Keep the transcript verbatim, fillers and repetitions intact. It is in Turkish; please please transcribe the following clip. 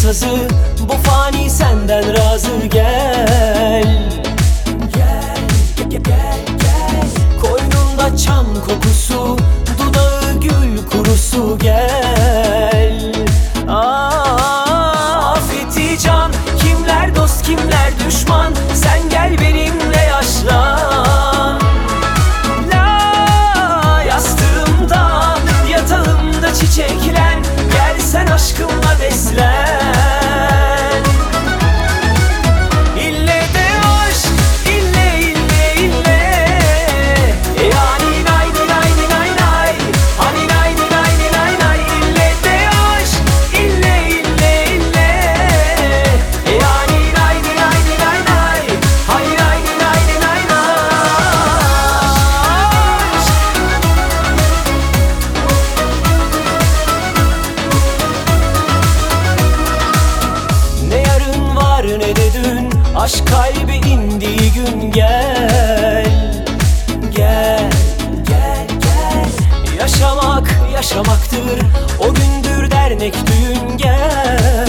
sazı, bu fani senden razı. Gel, gel, gel, gel, gel. Koynunda çam kokusu, dudağı gül kurusu. Gel, ah, afeti can, kimler dost kimler düşman, sen gel benimle yaşlan. La, yastığımda yatağımda çiçeklen, gel sen aşkımla beslen. İlle de aşk, ille ille ille, yani nay nay nay nay, hani nay nay nay nay. İlle de aşk, ille ille ille, yani nay nay nay nay, hani nay nay nay nay. Ne yarın var ne de dün, aşk kalbi indiği gün. Gel, gel, gel, gel. Yaşamak yaşamaktır, o gündür dernek düğün. Gel,